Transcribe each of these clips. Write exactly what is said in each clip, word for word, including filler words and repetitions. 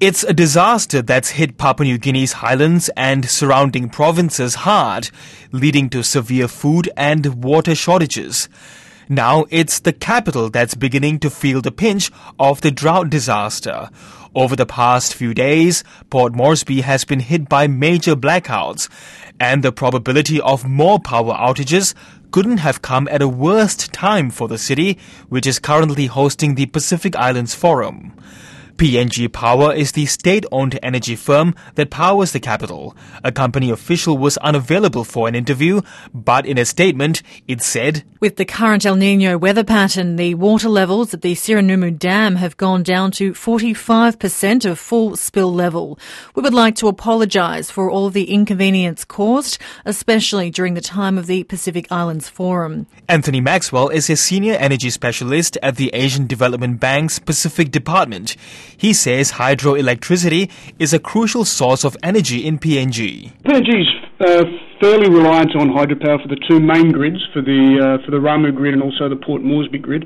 It's a disaster that's hit Papua New Guinea's highlands and surrounding provinces hard, leading to severe food and water shortages. Now it's the capital that's beginning to feel the pinch of the drought disaster. Over the past few days, Port Moresby has been hit by major blackouts, and the probability of more power outages couldn't have come at a worse time for the city, which is currently hosting the Pacific Islands Forum. P N G Power is the state-owned energy firm that powers the capital. A company official was unavailable for an interview, but in a statement, it said, "With the current El Niño weather pattern, the water levels at the Siranumu Dam have gone down to forty-five percent of full spill level. We would like to apologise for all of the inconvenience caused, especially during the time of the Pacific Islands Forum." Anthony Maxwell is a senior energy specialist at the Asian Development Bank's Pacific Department. He says hydroelectricity is a crucial source of energy in P N G. P N G is uh, fairly reliant on hydropower for the two main grids, for the uh, for the Ramu grid and also the Port Moresby grid.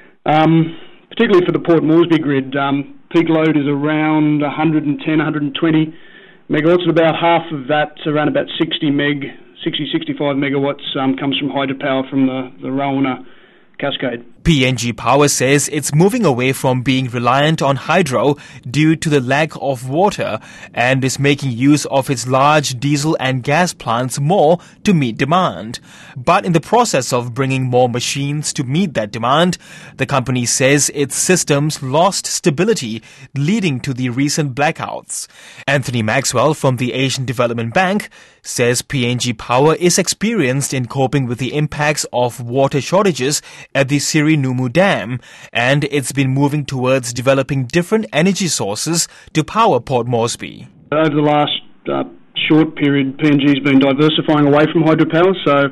Um, particularly for the Port Moresby grid, um, peak load is around one hundred ten, one hundred twenty megawatts, and about half of that, around about sixty meg, sixty, sixty-five megawatts, um, comes from hydropower from the, the Rauna Cascade. P N G Power says it's moving away from being reliant on hydro due to the lack of water and is making use of its large diesel and gas plants more to meet demand. But in the process of bringing more machines to meet that demand, the company says its systems lost stability, leading to the recent blackouts. Anthony Maxwell from the Asian Development Bank says P N G Power is experienced in coping with the impacts of water shortages at the Siranumu Dam, and it's been moving towards developing different energy sources to power Port Moresby. Over the last uh, short period, P N G has been diversifying away from hydropower. So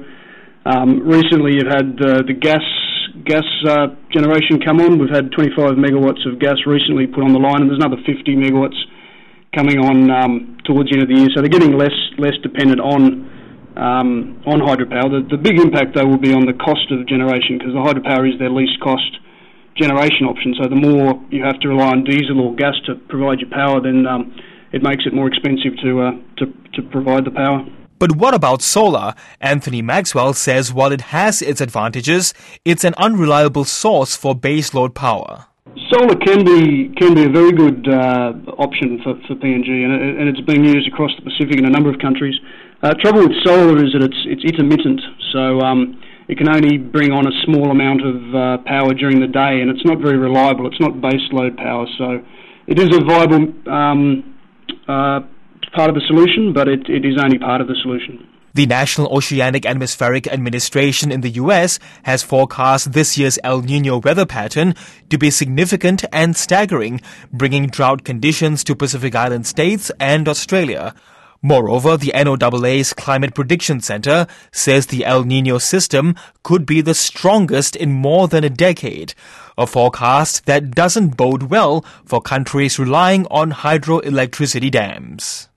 um, recently you've had uh, the gas gas uh, generation come on. We've had twenty-five megawatts of gas recently put on the line, and there's another fifty megawatts coming on um, towards the end of the year. So they're getting less less dependent on Um, on hydropower. The, the big impact, though, will be on the cost of generation, because the hydropower is their least cost generation option. So the more you have to rely on diesel or gas to provide your power, then um, it makes it more expensive to, uh, to to provide the power. But what about solar? Anthony Maxwell says while it has its advantages, it's an unreliable source for baseload power. Solar can be can be a very good uh, option for, for P N G, and, it, and it's being used across the Pacific in a number of countries. Uh, trouble with solar is that it's it's intermittent, so um, it can only bring on a small amount of uh, power during the day, and it's not very reliable. It's not base load power, so it is a viable um, uh, part of the solution, but it, it is only part of the solution. The National Oceanic Atmospheric Administration in the U S has forecast this year's El Niño weather pattern to be significant and staggering, bringing drought conditions to Pacific Island states and Australia. Moreover, the N O A A's Climate Prediction Center says the El Niño system could be the strongest in more than a decade, a forecast that doesn't bode well for countries relying on hydroelectricity dams.